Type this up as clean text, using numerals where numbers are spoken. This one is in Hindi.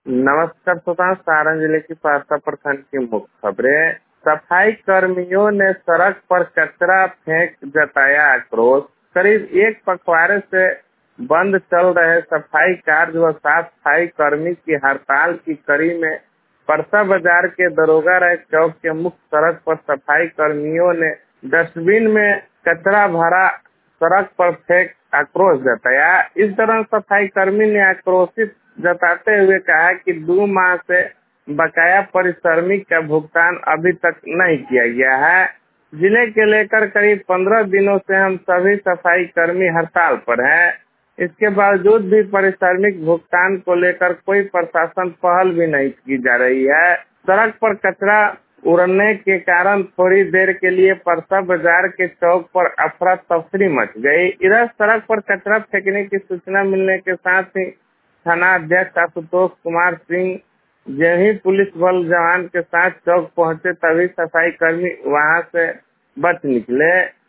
नमस्कार श्रोताओं, सारण जिले की पारसा प्रखंड की मुख्य खबरें। सफाई कर्मियों ने सड़क पर कचरा फेंक जताया आक्रोश। करीब एक पखवाड़े से बंद चल रहे सफाई कार्य व साफ सफाई कर्मी की हड़ताल की कड़ी में परसा बाजार के दरोगा राय चौक के मुख्य सड़क पर सफाई कर्मियों ने डस्टबिन में कचरा भरा सड़क पर फेंक आक्रोश जताया। इस दौरान सफाई कर्मी ने आक्रोशित जताते हुए कहा कि 2 माह से बकाया पारिश्रमिक का भुगतान अभी तक नहीं किया गया है। जिले के लेकर करीब 15 दिनों से हम सभी सफाई कर्मी हड़ताल पर हैं। इसके बावजूद भी पारिश्रमिक भुगतान को लेकर कोई प्रशासन पहल भी नहीं की जा रही है। सड़क पर कचरा उड़ने के कारण थोड़ी देर के लिए परसा बाजार के चौक पर अफरा तफरी मच गई। इधर सड़क पर कचरा फेंकने की सूचना मिलने के साथ ही थाना अध्यक्ष आशुतोष कुमार सिंह जैसे पुलिस बल जवान के साथ चौक पहुंचे, तभी सफाई कर्मी वहां से बच निकले।